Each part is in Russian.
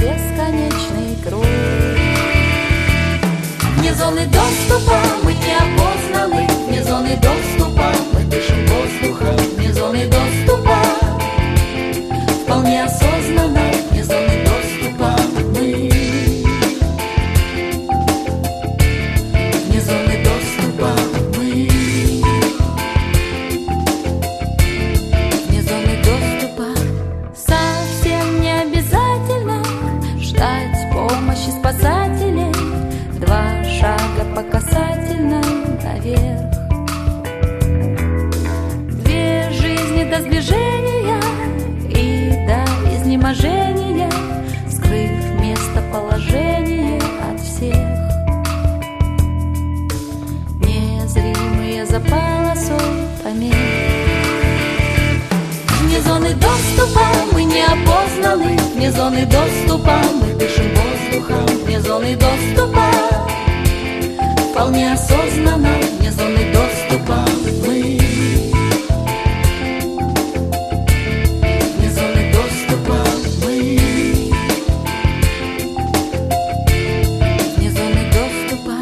бесконечный круг. Вне зоны доступа мы не опознаны, вне зоны доступа мы дышим воздухом, вне зоны доступа вполне осознанно, вне зоны доступа мы. Вне зоны доступа мы. Вне зоны доступа. Совсем не обязательно ждать помощи спасателей. Два шага по касательной наверх. Две жизни до сближения и до изнеможения, скрыв местоположение от всех. Незримые за полосой помех. Вне зоны доступа мы не опознаны, вне зоны доступа мы дышим воздухом, вне зоны доступа вполне осознанно, вне зоны доступа мы. Вне зоны доступа мы. Вне зоны доступа.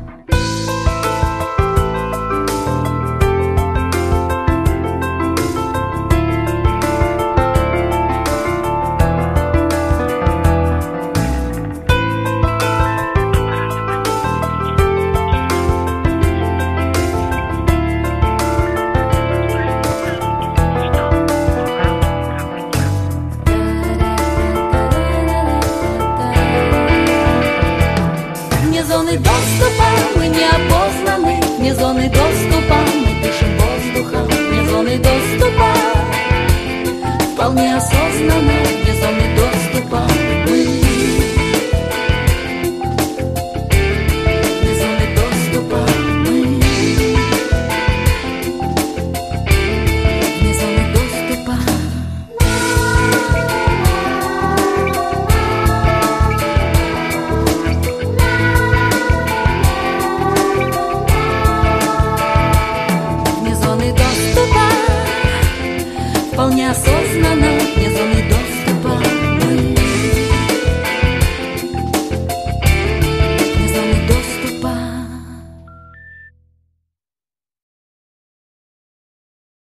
Вне зоны доступа мы не опознаны, вне зоны доступа мы дышим воздухом, вне зоны доступа вполне осознанно, вне зоны доступа мы. Вне зоны доступа мы. Вне зоны доступа. Вне зоны доступа вполне осознанно, вне зоны доступа.